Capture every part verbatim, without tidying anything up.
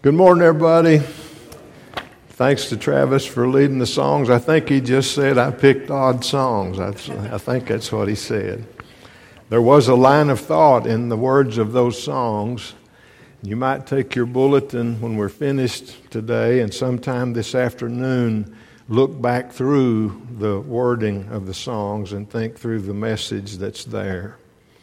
Good morning, everybody. Thanks to Travis for leading the songs. I think he just said I picked odd songs. I, I think that's what he said. There was a line of thought in the words of those songs. You might take your bulletin when we're finished today and sometime this afternoon look back through the wording of the songs and think through the message that's there.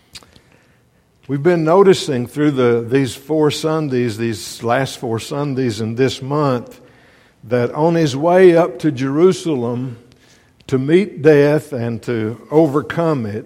We've been noticing through the these four Sundays, these last four Sundays in this month, that on his way up to Jerusalem to meet death and to overcome it,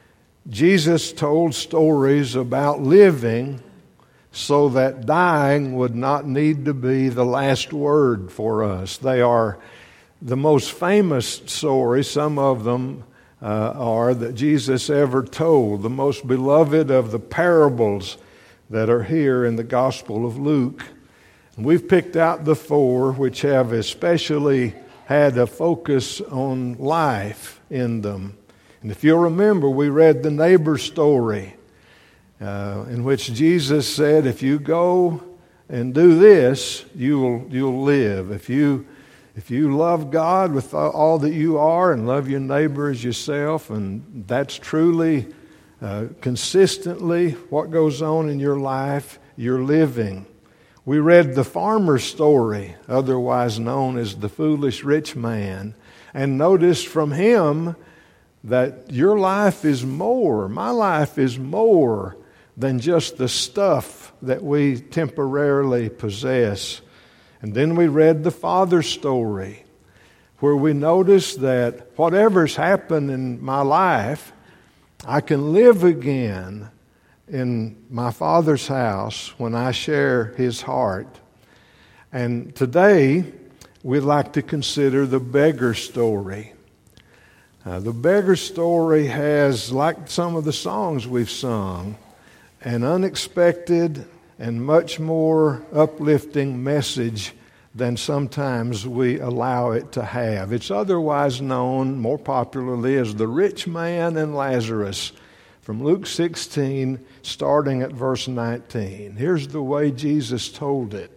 Jesus told stories about living so that dying would not need to be the last word for us. They are the most famous stories, some of them Uh, are that Jesus ever told, the most beloved of the parables that are here in the Gospel of Luke. And we've picked out the four which have especially had a focus on life in them. And if you'll remember, we read the neighbor story uh, in which Jesus said, if you go and do this, you'll you'll live. If you If you love God with all that you are and love your neighbor as yourself, and that's truly, uh, consistently what goes on in your life, you're living. We read the farmer's story, otherwise known as the foolish rich man, and noticed from him that your life is more, my life is more than just the stuff that we temporarily possess. And then we read the father's story, where we noticed that whatever's happened in my life, I can live again in my Father's house when I share His heart. And today, we'd like to consider the beggar story. Uh, the beggar story has, like some of the songs we've sung, an unexpected and much more uplifting message than sometimes we allow it to have. It's otherwise known more popularly as the rich man and Lazarus from Luke sixteen, starting at verse nineteen. Here's the way Jesus told it.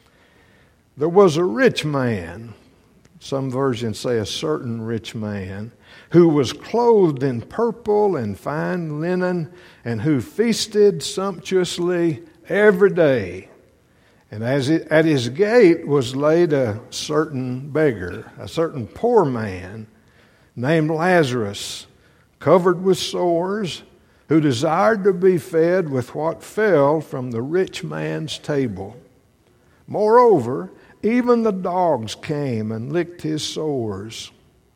There was a rich man, some versions say a certain rich man, who was clothed in purple and fine linen, and who feasted sumptuously every day. And as it, at his gate was laid a certain beggar, a certain poor man, named Lazarus, covered with sores, who desired to be fed with what fell from the rich man's table. Moreover, even the dogs came and licked his sores.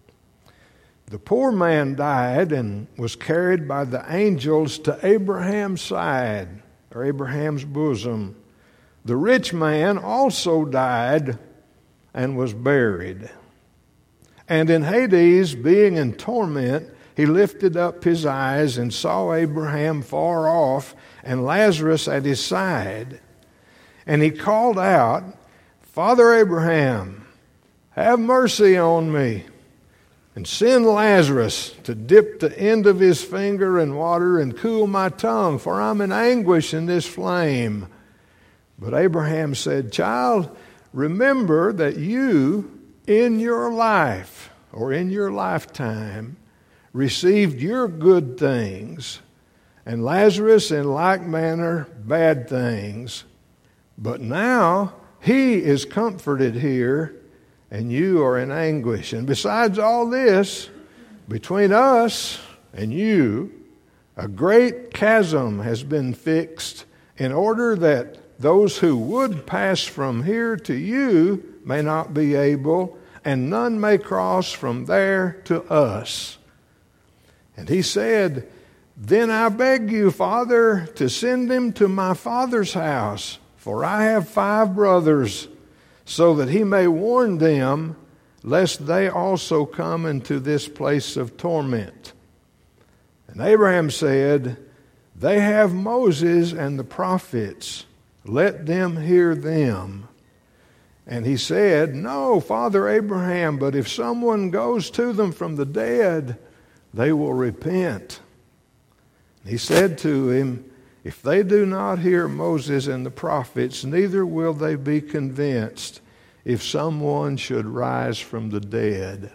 The poor man died and was carried by the angels to Abraham's side, or Abraham's bosom. The rich man also died and was buried. And in Hades, being in torment, he lifted up his eyes and saw Abraham far off and Lazarus at his side. And he called out, Father Abraham, have mercy on me, and send Lazarus to dip the end of his finger in water and cool my tongue, for I'm in anguish in this flame. But Abraham said, Child, remember that you in your life, or in your lifetime, received your good things, and Lazarus in like manner bad things. But now he is comforted here, and you are in anguish. And besides all this, between us and you, a great chasm has been fixed, in order that those who would pass from here to you may not be able, and none may cross from there to us. And he said, Then I beg you, Father, to send him to my father's house, for I have five brothers, so that he may warn them, lest they also come into this place of torment. And Abraham said, They have Moses and the prophets. Let them hear them. And he said, No, Father Abraham, but if someone goes to them from the dead, they will repent. He said to him, If they do not hear Moses and the prophets, neither will they be convinced if someone should rise from the dead.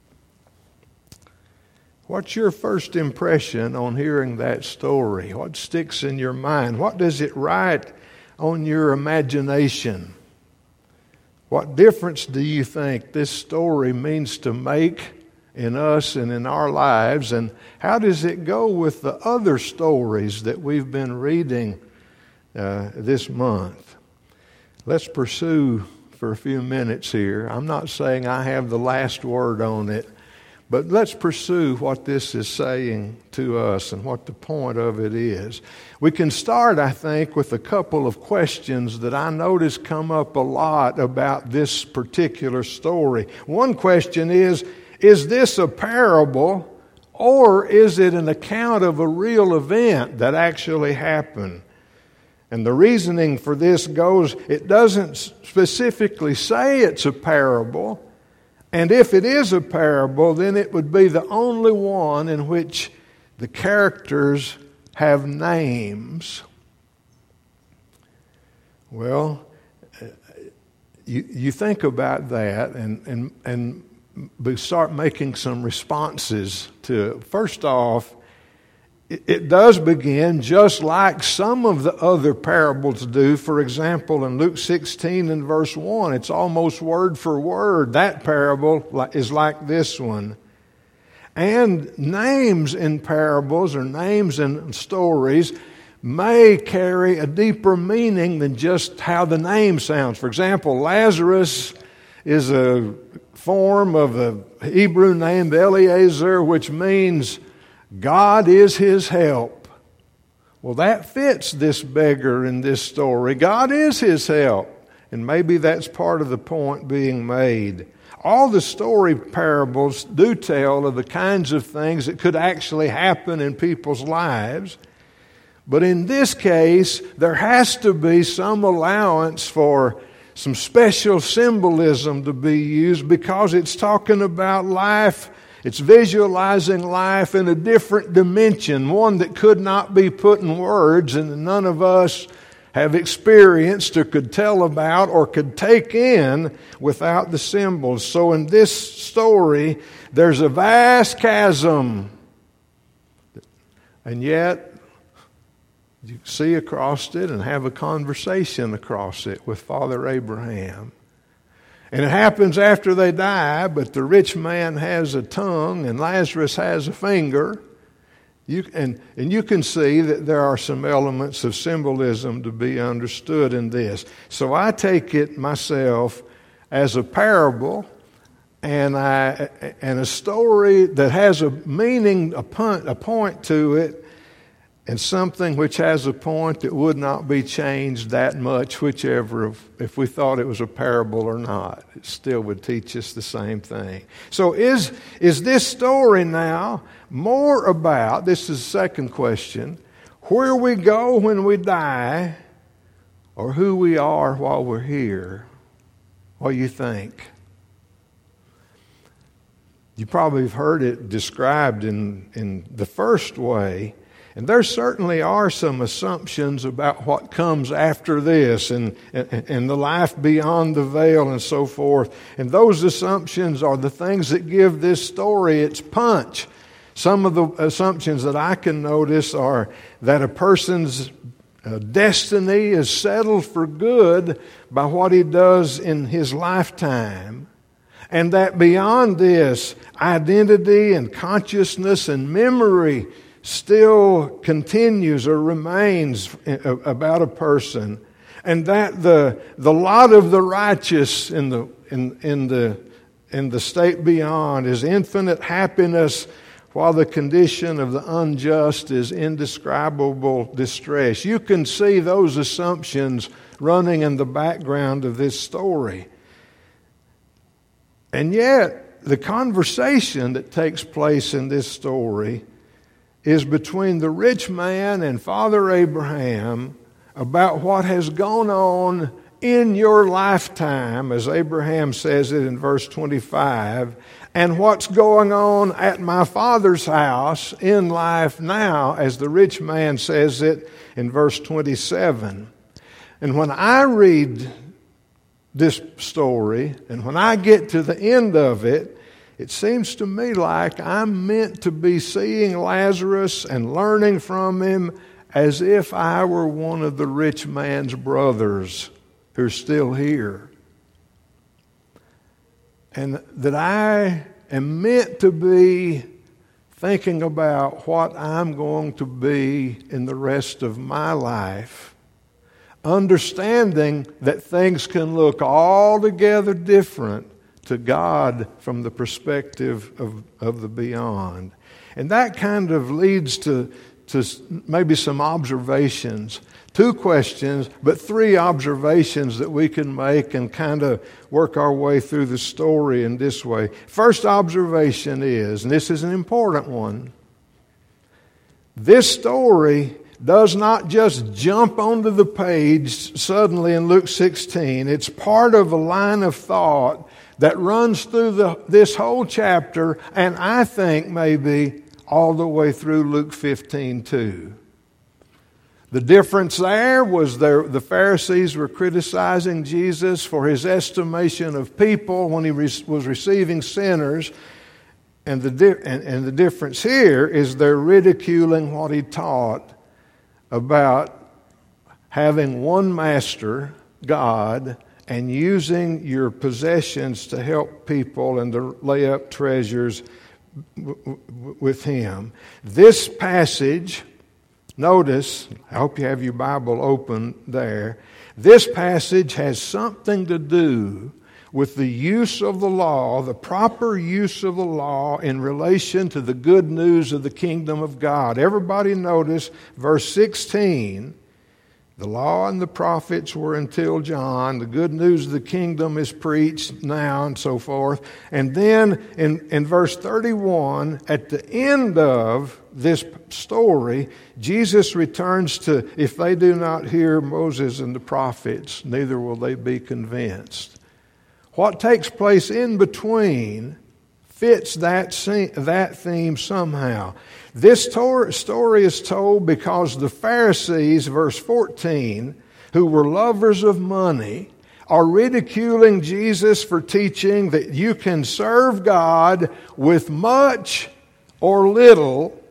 What's your first impression on hearing that story? What sticks in your mind? What does it write on your imagination? What difference do you think this story means to make in us and in our lives? And how does it go with the other stories that we've been reading uh, this month? Let's pursue for a few minutes here. I'm not saying I have the last word on it, but let's pursue what this is saying to us and what the point of it is. We can start, I think, with a couple of questions that I notice come up a lot about this particular story. One question is, is this a parable or is it an account of a real event that actually happened? And the reasoning for this goes, it doesn't specifically say it's a parable. And if it is a parable, then it would be the only one in which the characters have names. Well, you, you think about that and, and, and we start making some responses to it. First off, it does begin just like some of the other parables do. For example, in Luke sixteen and verse one, it's almost word for word. That parable is like this one. And names in parables or names in stories may carry a deeper meaning than just how the name sounds. For example, Lazarus is a form of a Hebrew name, Eliezer, which means God is his help. Well, that fits this beggar in this story. God is his help. And maybe that's part of the point being made. All the story parables do tell of the kinds of things that could actually happen in people's lives. But in this case, there has to be some allowance for some special symbolism to be used because it's talking about life. It's visualizing life in a different dimension, one that could not be put in words and none of us have experienced or could tell about or could take in without the symbols. So in this story, there's a vast chasm. And yet, you see across it and have a conversation across it with Father Abraham. And it happens after they die, but the rich man has a tongue and Lazarus has a finger. You, and, and you can see that there are some elements of symbolism to be understood in this. So I take it myself as a parable and, I, and a story that has a meaning, a point, a point to it, and something which has a point that would not be changed that much, whichever, if, if we thought it was a parable or not. It still would teach us the same thing. So is, is this story now more about, this is the second question, where we go when we die or who we are while we're here? What do you think? You probably have heard it described in, in the first way. And there certainly are some assumptions about what comes after this and, and, and the life beyond the veil and so forth. And those assumptions are the things that give this story its punch. Some of the assumptions that I can notice are that a person's uh, destiny is settled for good by what he does in his lifetime. And that beyond this, identity and consciousness and memory still continues or remains about a person, and that the the lot of the righteous in the in in the in the state beyond is infinite happiness, while the condition of the unjust is indescribable distress. You can see those assumptions running in the background of this story. And yet, the conversation that takes place in this story is between the rich man and Father Abraham about what has gone on in your lifetime, as Abraham says it in verse twenty-five, and what's going on at my Father's house in life now, as the rich man says it in verse twenty-seven. And when I read this story, and when I get to the end of it, it seems to me like I'm meant to be seeing Lazarus and learning from him as if I were one of the rich man's brothers who's still here. And that I am meant to be thinking about what I'm going to be in the rest of my life, understanding that things can look altogether different to God from the perspective of, of the beyond. And that kind of leads to, to maybe some observations. Two questions, but three observations that we can make and kind of work our way through the story in this way. First observation is, and this is an important one, this story does not just jump onto the page suddenly in Luke sixteen. It's part of a line of thought that runs through the, this whole chapter, and I think maybe all the way through Luke fifteen too. The difference there was there, the Pharisees were criticizing Jesus for his estimation of people when he re, was receiving sinners. And the, di- and, and the difference here is they're ridiculing what he taught about having one master, God, and using your possessions to help people and to lay up treasures w- w- with him. This passage, notice, I hope you have your Bible open there. This passage has something to do with the use of the law, the proper use of the law in relation to the good news of the kingdom of God. Everybody notice verse sixteen. The law and the prophets were until John. The good news of the kingdom is preached now, and so forth. And then in, in verse thirty-one, at the end of this story, Jesus returns to, if they do not hear Moses and the prophets, neither will they be convinced. What takes place in between fits that scene, that theme somehow. This tor- story is told because the Pharisees, verse fourteen, who were lovers of money, are ridiculing Jesus for teaching that you can serve God with much or little,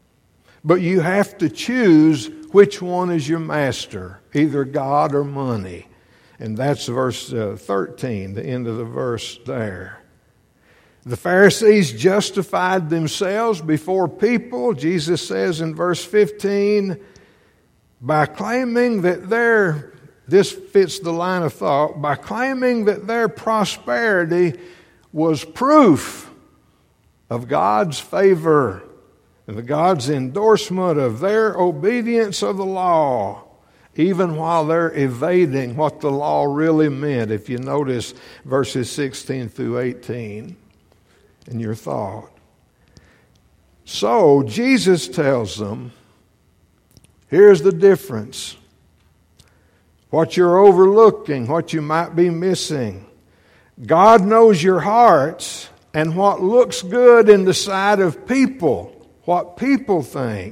but you have to choose which one is your master, either God or money. And that's verse uh, thirteen, the end of the verse there. The Pharisees justified themselves before people, Jesus says in verse fifteen, by claiming that their, this fits the line of thought, by claiming that their prosperity was proof of God's favor and the God's endorsement of their obedience of the law, even while they're evading what the law really meant, if you notice verses sixteen through eighteen in your thought. So Jesus tells them, here's the difference. What you're overlooking, what you might be missing. God knows your hearts and what looks good in the sight of people, what people think,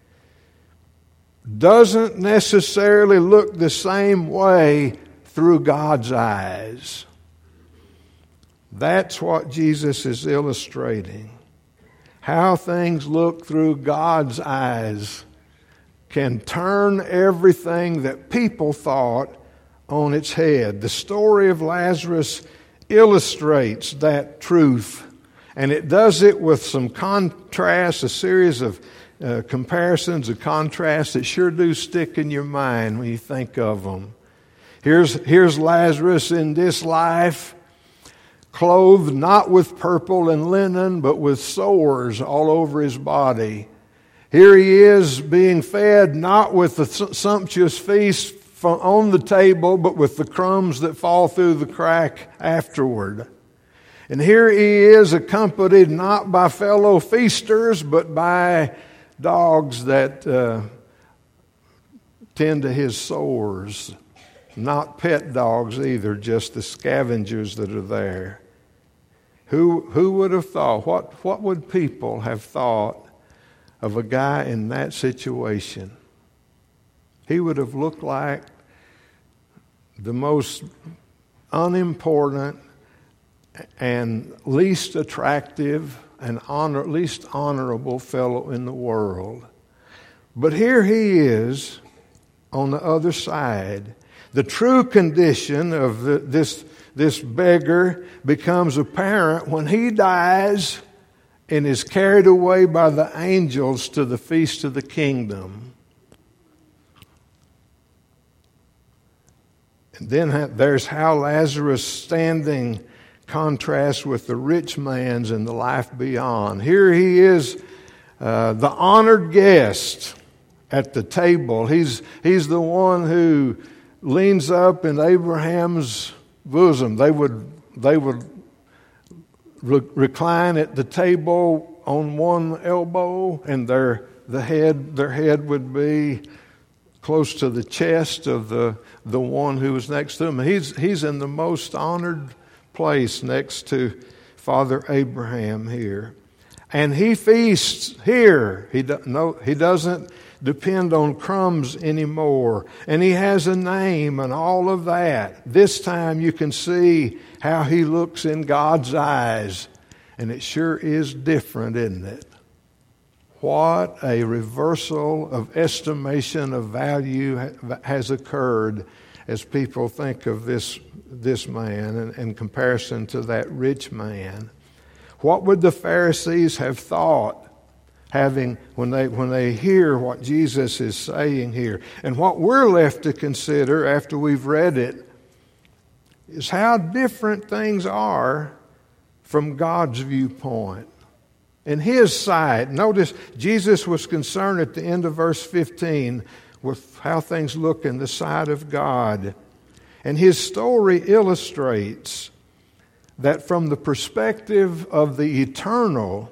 doesn't necessarily look the same way through God's eyes. That's what Jesus is illustrating. How things look through God's eyes can turn everything that people thought on its head. The story of Lazarus illustrates that truth, and it does it with some contrasts, a series of Uh, comparisons and contrasts that sure do stick in your mind when you think of them. Here's, here's Lazarus in this life, clothed not with purple and linen, but with sores all over his body. Here he is being fed not with the sumptuous feast on the table, but with the crumbs that fall through the crack afterward. And here he is accompanied not by fellow feasters, but by dogs that uh, tend to his sores. not pet dogs either, just the scavengers that are there. Who, who would have thought, what, what would people have thought of a guy in that situation? He would have looked like the most unimportant and least attractive and honor, least honorable fellow in the world. But here he is on the other side. The true condition of the, this, this beggar becomes apparent when he dies and is carried away by the angels to the feast of the kingdom. And then there's how Lazarus' standing contrasts with the rich man's and the life beyond. Here he is, uh, the honored guest at the table. He's, he's the one who leans up in Abraham's bosom. They would, they would re- recline at the table on one elbow, and their the head their head would be close to the chest of the, the one who was next to him. He's he's in the most honored place next to Father Abraham here. And he feasts here. He do, no, he doesn't depend on crumbs anymore. And he has a name and all of that. This time you can see how he looks in God's eyes. And it sure is different, isn't it? What a reversal of estimation of value has occurred as people think of this, this man in, in comparison to that rich man. What would the Pharisees have thought having when they when they hear what Jesus is saying here? And what we're left to consider after we've read it is how different things are from God's viewpoint. In his sight, notice Jesus was concerned at the end of verse fifteen with how things look in the sight of God. And his story illustrates that from the perspective of the eternal,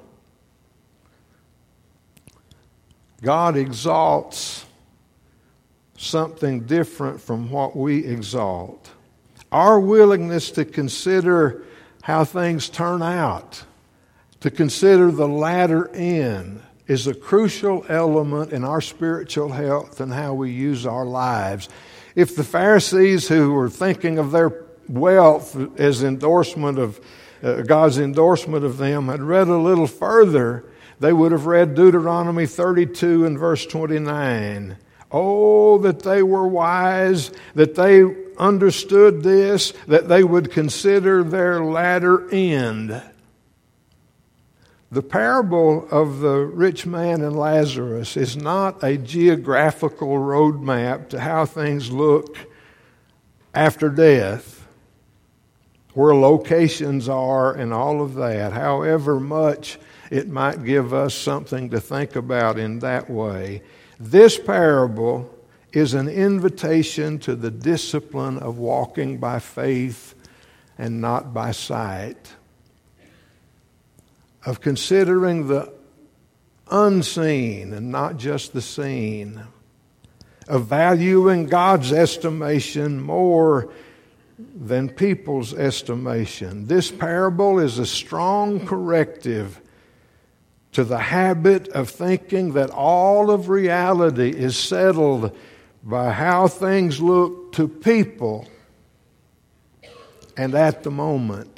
God exalts something different from what we exalt. Our willingness to consider how things turn out, to consider the latter end, is a crucial element in our spiritual health and how we use our lives. If the Pharisees, who were thinking of their wealth as endorsement of uh, God's endorsement of them, had read a little further, they would have read Deuteronomy thirty-two and verse twenty-nine. Oh, that they were wise, that they understood this, that they would consider their latter end. The parable of the rich man and Lazarus is not a geographical roadmap to how things look after death, where locations are and all of that, however much it might give us something to think about in that way. This parable is an invitation to the discipline of walking by faith and not by sight, of considering the unseen and not just the seen, of valuing God's estimation more than people's estimation. This parable is a strong corrective to the habit of thinking that all of reality is settled by how things look to people and at the moment.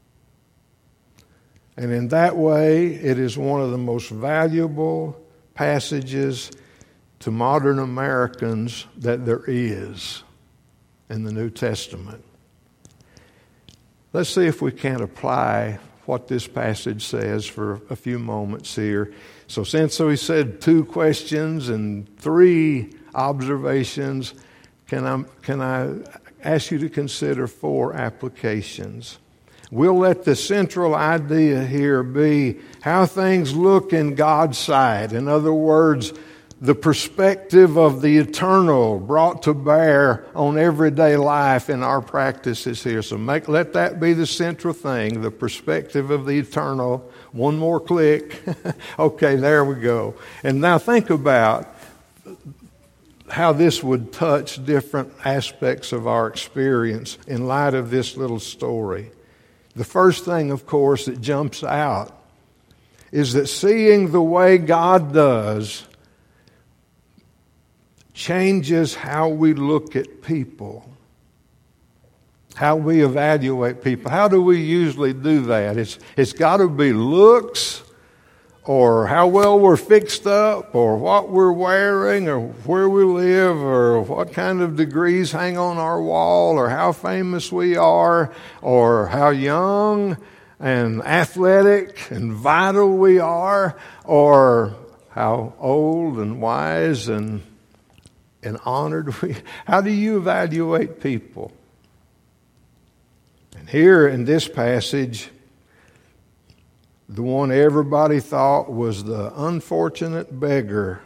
And in that way, it is one of the most valuable passages to modern Americans that there is in the New Testament. Let's see if we can't apply what this passage says for a few moments here. So since we said two questions and three observations, can I, can I ask you to consider four applications? We'll let the central idea here be how things look in God's sight. In other words, the perspective of the eternal brought to bear on everyday life in our practices here. So make, let that be the central thing, the perspective of the eternal. One more click. Okay, there we go. And now think about how this would touch different aspects of our experience in light of this little story. The first thing, of course, that jumps out is that seeing the way God does changes how we look at people, how we evaluate people. How do we usually do that? It's, it's got to be looks, or how well we're fixed up, or what we're wearing, or where we live, or what kind of degrees hang on our wall, or how famous we are, or how young and athletic and vital we are, or how old and wise and and honored we. How do you evaluate people? And here in this passage, the one everybody thought was the unfortunate beggar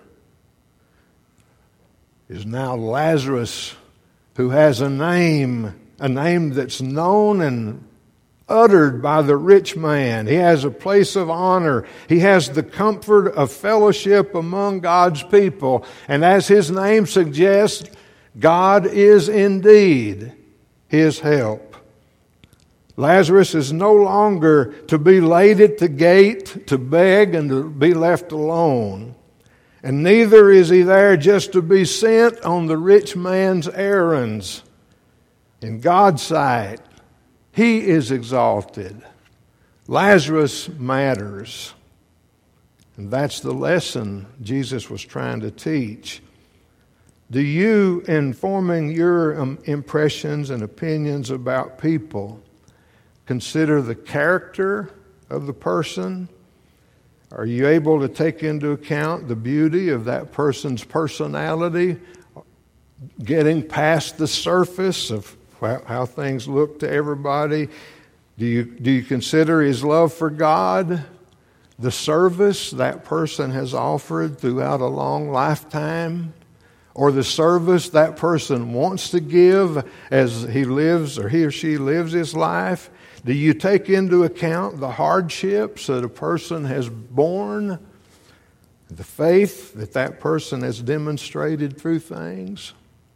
is now Lazarus, who has a name, a name that's known and uttered by the rich man. He has a place of honor. He has the comfort of fellowship among God's people. And as his name suggests, God is indeed his help. Lazarus is no longer to be laid at the gate to beg and to be left alone. And neither is he there just to be sent on the rich man's errands. In God's sight, he is exalted. Lazarus matters. And that's the lesson Jesus was trying to teach. Do you, in forming your um, impressions and opinions about people, consider the character of the person? Are you able to take into account the beauty of that person's personality, getting past the surface of how things look to everybody? Do you, do you consider his love for God, the service that person has offered throughout a long lifetime, or the service that person wants to give as he lives or he or she lives his life? Do you take into account the hardships that a person has borne, the faith that that person has demonstrated through things?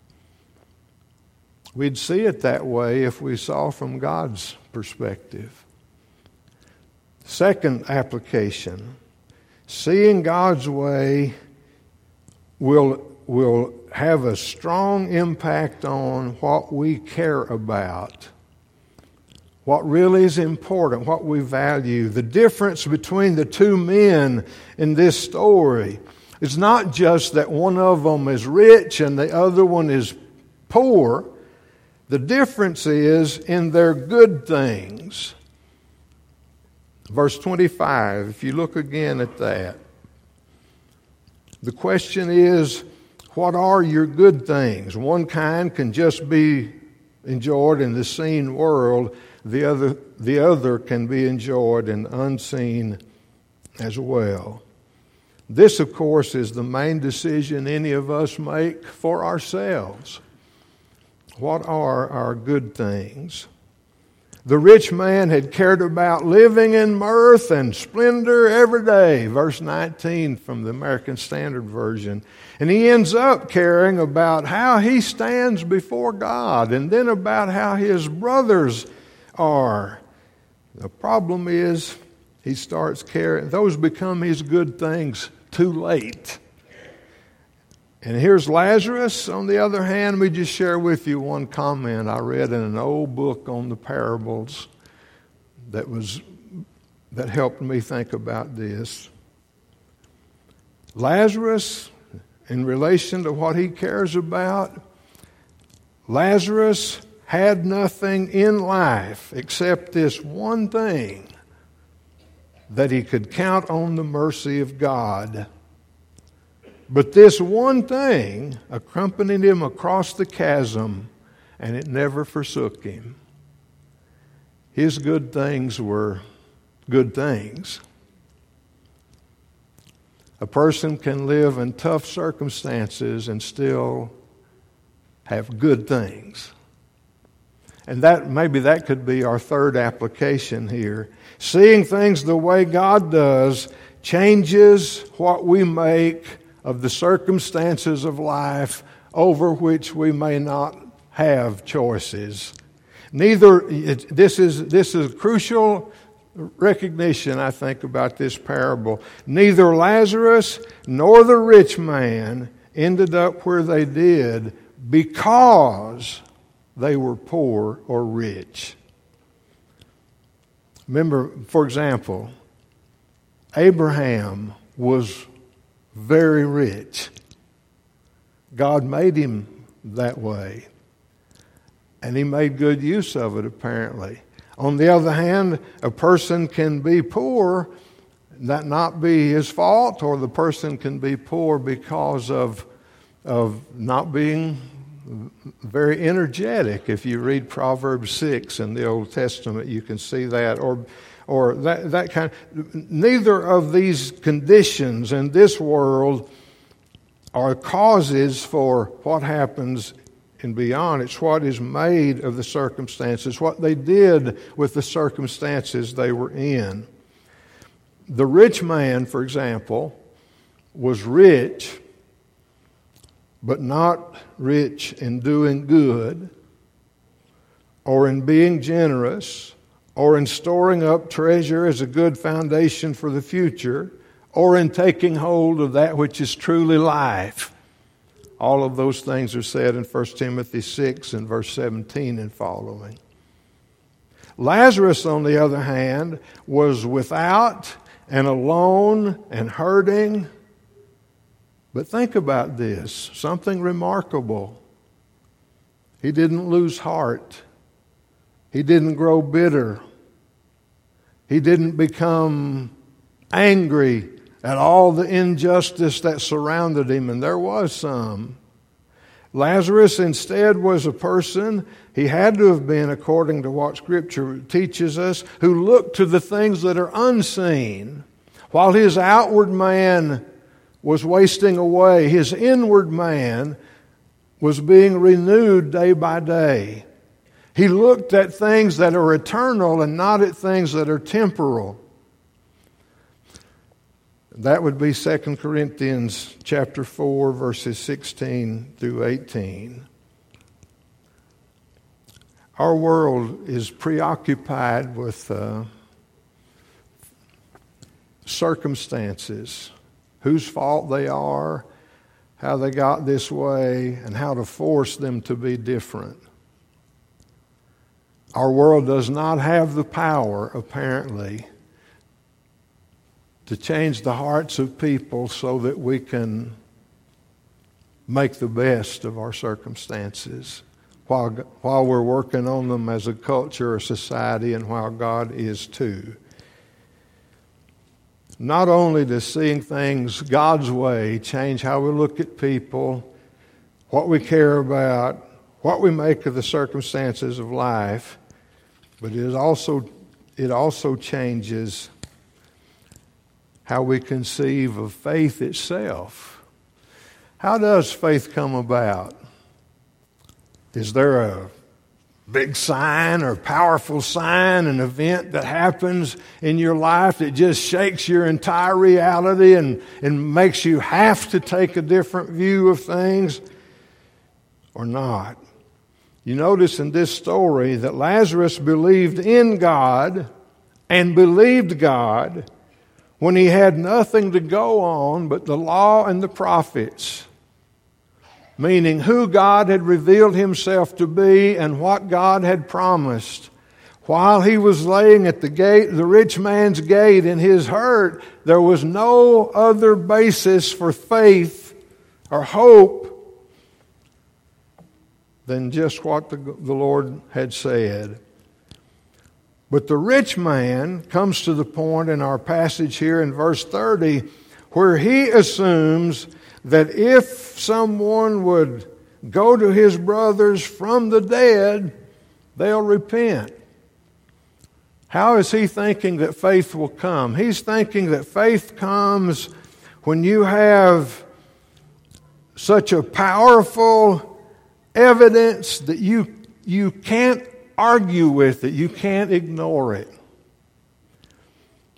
We'd see it that way if we saw from God's perspective. Second application, seeing God's way will, will have a strong impact on what we care about, what really is important, what we value. The difference between the two men in this story is not just that one of them is rich and the other one is poor. The difference is in their good things. Verse twenty-five, if you look again at that, the question is, what are your good things? One kind can just be enjoyed in the seen world. The other, the other can be enjoyed in unseen as well. This, of course, is the main decision any of us make for ourselves. What are our good things? The rich man had cared about living in mirth and splendor every day. Verse nineteen from the American Standard Version. And he ends up caring about how he stands before God, and then about how his brothers are. The problem is he starts caring. Those become his good things too late. And here's Lazarus. On the other hand, let me just share with you one comment I read in an old book on the parables that was that helped me think about this. Lazarus, in relation to what he cares about, Lazarus had nothing in life except this one thing, that he could count on the mercy of God. But this one thing accompanied him across the chasm, and it never forsook him. His good things were good things. A person can live in tough circumstances and still have good things. And that maybe that could be our third application here. Seeing things the way God does changes what we make of the circumstances of life over which we may not have choices. Neither, it, this is this is crucial recognition, I think, about this parable. Neither Lazarus nor the rich man ended up where they did because they were poor or rich. Remember, for example, Abraham was very rich. God made him that way. And he made good use of it, apparently. On the other hand, a person can be poor, that not be his fault, or the person can be poor because of, of not being very energetic. If you read Proverbs six in the Old Testament, you can see that. Or or that, that kind of, neither of these conditions in this world are causes for what happens and beyond. It's what is made of the circumstances, what they did with the circumstances they were in. The rich man, for example, was rich, but not rich in doing good, or in being generous, or in storing up treasure as a good foundation for the future, or in taking hold of that which is truly life. All of those things are said in First Timothy six and verse seventeen and following. Lazarus, on the other hand, was without and alone and hurting. But think about this, something remarkable. He didn't lose heart. He didn't grow bitter. He didn't become angry at all the injustice that surrounded him, and there was some. Lazarus instead was a person, he had to have been, according to what Scripture teaches us, who looked to the things that are unseen. While his outward man was wasting away, his inward man was being renewed day by day. He looked at things that are eternal and not at things that are temporal. That would be Second Corinthians chapter four, verses sixteen through eighteen. Our world is preoccupied with uh, circumstances, whose fault they are, how they got this way, and how to force them to be different. Our world does not have the power, apparently, to change the hearts of people so that we can make the best of our circumstances while, while we're working on them as a culture or society, and while God is too. Not only does seeing things God's way change how we look at people, what we care about, what we make of the circumstances of life, but it is also it also changes how we conceive of faith itself. How does faith come about? Is there a big sign or powerful sign, an event that happens in your life that just shakes your entire reality and, and makes you have to take a different view of things, or not? You notice in this story that Lazarus believed in God and believed God when he had nothing to go on but the law and the prophets, meaning who God had revealed himself to be and what God had promised. While he was laying at the gate, the rich man's gate, in his hurt, there was no other basis for faith or hope than just what the, the Lord had said. But the rich man comes to the point in our passage here in verse thirty where he assumes that if someone would go to his brothers from the dead, they'll repent. How is he thinking that faith will come? He's thinking that faith comes when you have such a powerful evidence that you you can't argue with it, you can't ignore it.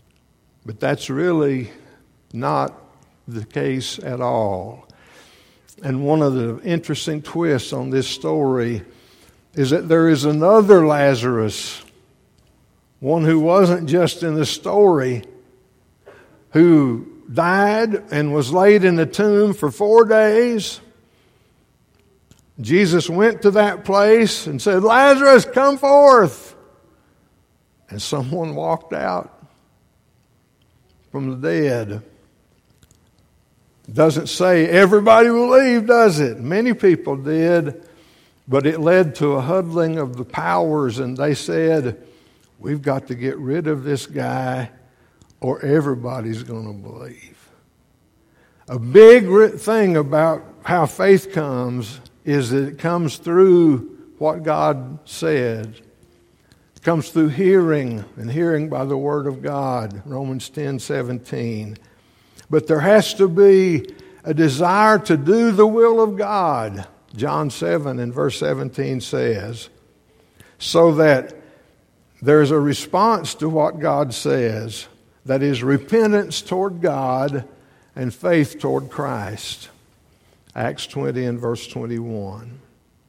But that's really not the case at all. And one of the interesting twists on this story is that there is another Lazarus, one who wasn't just in the story, who died and was laid in the tomb for four days. Jesus went to that place and said, "Lazarus, come forth." And someone walked out from the dead. It doesn't say everybody believed, does it? Many people did, but it led to a huddling of the powers, and they said, "We've got to get rid of this guy or everybody's going to believe." A big thing about how faith comes is that it comes through what God said. It comes through hearing, and hearing by the Word of God, Romans ten seventeen. But there has to be a desire to do the will of God. John seven and verse seventeen says, so that there's a response to what God says, that is repentance toward God and faith toward Christ. Acts twenty and verse twenty-one.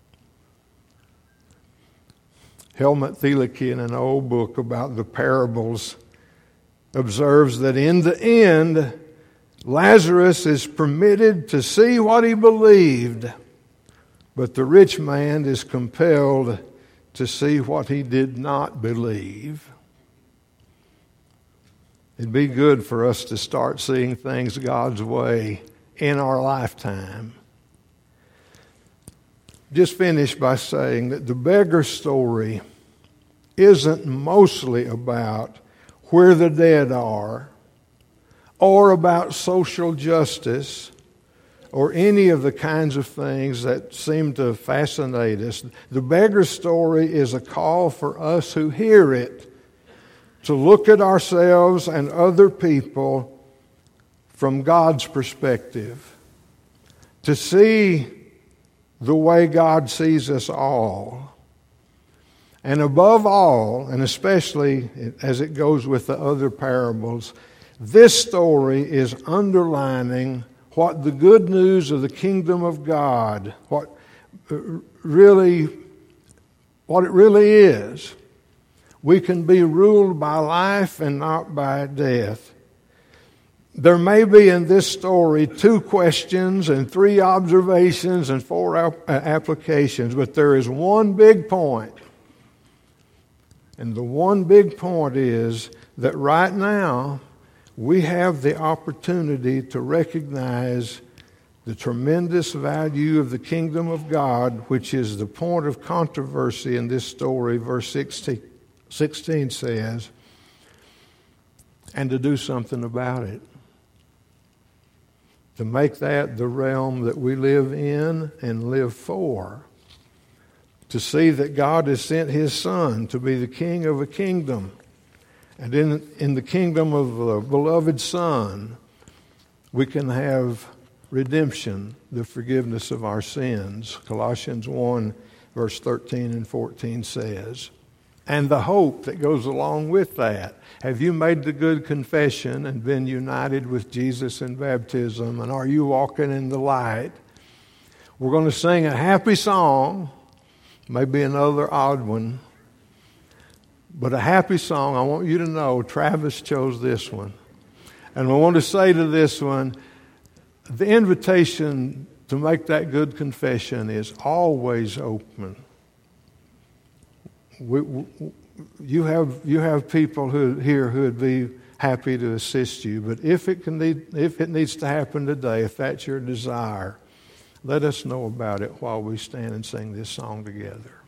Helmut Thielicke, in an old book about the parables, observes that in the end, Lazarus is permitted to see what he believed, but the rich man is compelled to see what he did not believe. It'd be good for us to start seeing things God's way in our lifetime. Just finish by saying that the beggar story isn't mostly about where the dead are, or about social justice, or any of the kinds of things that seem to fascinate us. The beggar story is a call for us who hear it to look at ourselves and other people from God's perspective, to see the way God sees us all. And above all, and especially as it goes with the other parables, this story is underlining what the good news of the kingdom of God, what really, what it really is. We can be ruled by life and not by death. There may be in this story two questions and three observations and four applications, but there is one big point. And the one big point is that right now we have the opportunity to recognize the tremendous value of the kingdom of God, which is the point of controversy in this story. Verse sixteen says, and to do something about it. To make that the realm that we live in and live for. To see that God has sent His Son to be the King of a kingdom. And in, in the kingdom of the beloved Son, we can have redemption, the forgiveness of our sins. Colossians one, verse thirteen and fourteen says. And the hope that goes along with that. Have you made the good confession and been united with Jesus in baptism? And are you walking in the light? We're going to sing a happy song, maybe another odd one, but a happy song. I want you to know Travis chose this one. And I want to say to this one, the invitation to make that good confession is always open. We, we, you have you have people who here who would be happy to assist you, but if it can need, if it needs to happen today, if that's your desire, let us know about it while we stand and sing this song together.